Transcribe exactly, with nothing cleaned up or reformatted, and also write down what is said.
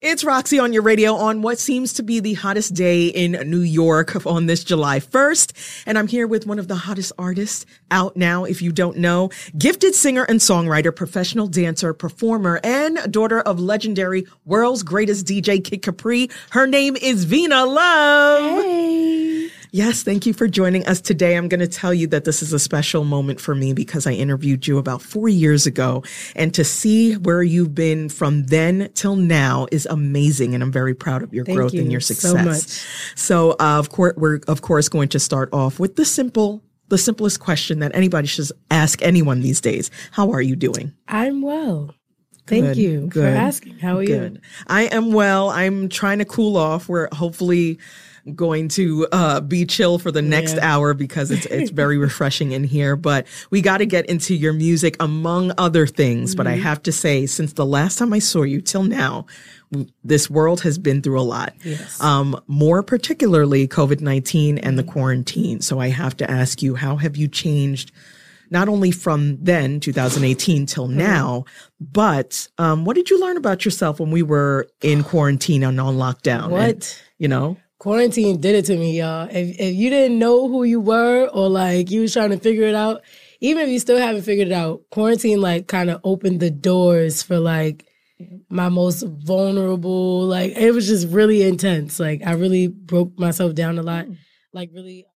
It's Roxy on your radio on what seems to be the hottest day in New York on this July first. And I'm here with one of the hottest artists out now, if you don't know. Gifted singer and songwriter, professional dancer, performer, and daughter of legendary world's greatest D J, Kid Capri. Her name is Vina Love. Hey. Yes, thank you for joining us today. I'm going to tell you that this is a special moment for me because I interviewed you about four years ago. And to see where you've been from then till now is amazing. And I'm very proud of your Thank growth you and your so success. much. So, uh, of course, we're of course going to start off with the simple, the simplest question that anybody should ask anyone these days. How are you doing? I'm well. Thank Good, you good, for asking. How are good. you? I am well. I'm trying to cool off. We're hopefully going to uh, be chill for the next Yeah. hour because it's it's very refreshing in here. But we got to get into your music, among other things. Mm-hmm. But I have to say, since the last time I saw you till now, this world has been through a lot. Yes. Um, more particularly COVID nineteen and the quarantine. So I have to ask you, how have you changed? Not only from then, two thousand eighteen, till now, but um, what did you learn about yourself when we were in quarantine and on lockdown? What? And, you know? Quarantine did it to me, y'all. If if you didn't know who you were or like you was trying to figure it out, even if you still haven't figured it out, quarantine like kind of opened the doors for like my most vulnerable, like it was just really intense. Like I really broke myself down a lot. Like really